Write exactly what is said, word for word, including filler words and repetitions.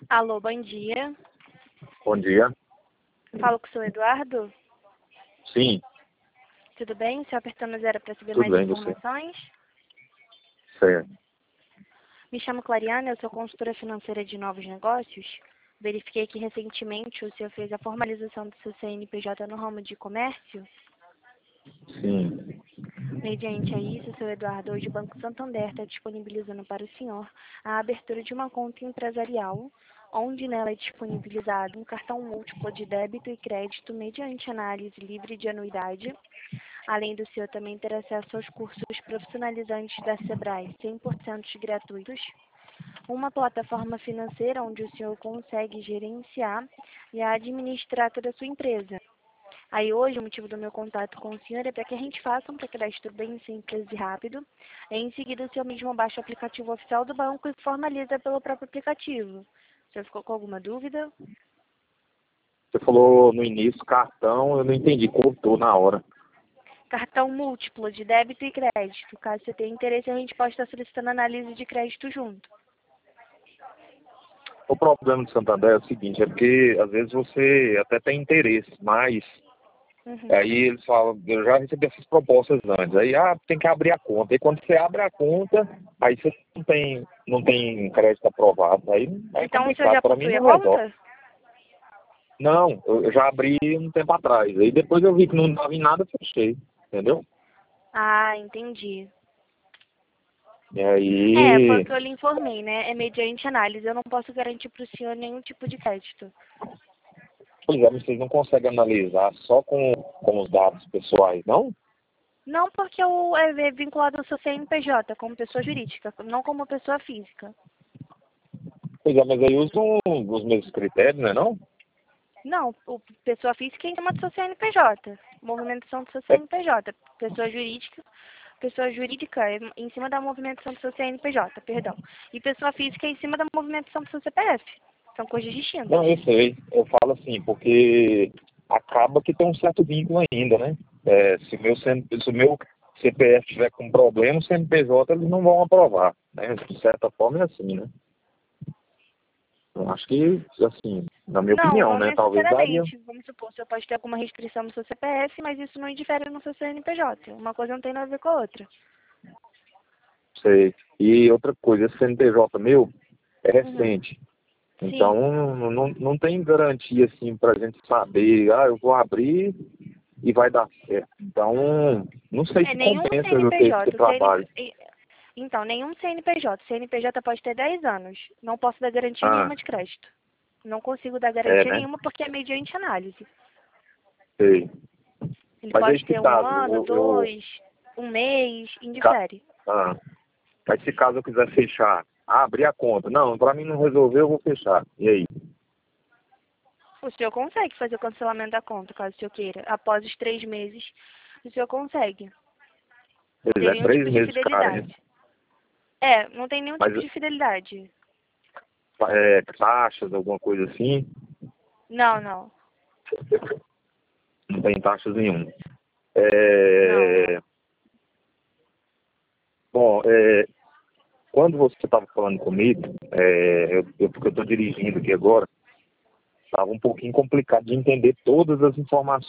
Alô, bom dia. Bom dia. Falo com o seu Eduardo? Sim, Tudo bem? Se apertando zero para saber tudo mais bem, você? informações? Certo. Me chamo Clariana, eu sou consultora financeira de novos negócios. Verifiquei que recentemente o senhor fez a formalização do seu C N P J no ramo de comércio. Sim. Mediante a isso, seu Eduardo, hoje o Banco Santander está disponibilizando para o senhor a abertura de uma conta empresarial, onde nela é disponibilizado um cartão múltiplo de débito e crédito mediante análise livre de anuidade. Além do senhor também ter acesso aos cursos profissionalizantes da Sebrae, cem por cento gratuitos, uma plataforma financeira onde o senhor consegue gerenciar e administrar toda a sua empresa. Aí hoje o motivo do meu contato com o senhor é para que a gente faça um cadastro bem simples e rápido. E em seguida o senhor mesmo baixa o aplicativo oficial do banco e formaliza pelo próprio aplicativo. O senhor ficou com alguma dúvida? Você falou no início cartão, eu não entendi, cortou na hora. Cartão múltiplo de débito e crédito. Caso você tenha interesse, a gente pode estar solicitando análise de crédito junto. O problema do Santander é o seguinte, é porque às vezes você até tem interesse, mas Uhum. aí eles falam, eu já recebi essas propostas antes, aí ah, tem que abrir a conta. E quando você abre a conta, aí você não tem, não tem crédito aprovado. Aí é Então o senhor complicado, já para mim possui a não resolve. conta? Não, eu eu já abri um tempo atrás. Aí depois eu vi que não dava em nada, fechei. Entendeu? Ah, entendi. E É, foi o aí, que eu lhe informei, né? É mediante análise. Eu não posso garantir para o senhor nenhum tipo de crédito. pois é, mas vocês não conseguem analisar só com, com os dados pessoais, não? Não porque eu é vinculado ao seu C N P J como pessoa jurídica, não como pessoa física. Pois é, mas aí usam os mesmos critérios, não é não? Não, o pessoa física é em cima do seu C N P J. Movimentação do seu É, C N P J. Pessoa jurídica, pessoa jurídica é em cima da movimentação do seu C N P J, perdão. E pessoa física é em cima da movimentação do seu C P F. São coisas distintas. não, eu sei. Eu falo assim, porque acaba que tem um certo vínculo ainda, né? É, se o meu, C N P se o meu C P F tiver com problema, o C N P J eles não vão aprovar, né? De certa forma é assim, né? Eu acho que, assim, na minha Não, opinião, não né? Talvez daria. necessariamente. Vamos supor, você pode ter alguma restrição no seu C P F, mas isso não indifere no seu C N P J. Uma coisa não tem nada a ver com a outra. Sei. E outra coisa, esse C N P J meu é Uhum. recente. Então, Sim. não, não, não tem garantia, assim, pra gente saber, ah, eu vou abrir e vai dar certo. Então, não sei É, se nenhum compensa eu ter esse C N P J. O trabalho. C N P... Então, nenhum C N P J. C N P J pode ter dez anos. Não posso dar garantia Ah, nenhuma de crédito. Não consigo dar é, garantia né? nenhuma porque é mediante análise. Sei. Ele Mas aí, pode se ter um caso, ano, eu... eu dois, um mês, ca- indifere. ah, mas se caso eu quiser fechar, ah, abrir a conta. Não, pra mim não resolver, eu vou fechar. E aí? O senhor consegue fazer o cancelamento da conta, caso o senhor queira. Após os três meses, o senhor consegue. Não Pois tem é, nenhum três tipo de meses de carência. fidelidade. É, não tem nenhum Mas tipo de fidelidade. é, taxas, alguma coisa assim, Não, não. não tem taxas nenhuma. Não, não. É, bom, é, quando você estava falando comigo, é, eu, eu, porque eu estou dirigindo aqui agora, estava um pouquinho complicado de entender todas as informações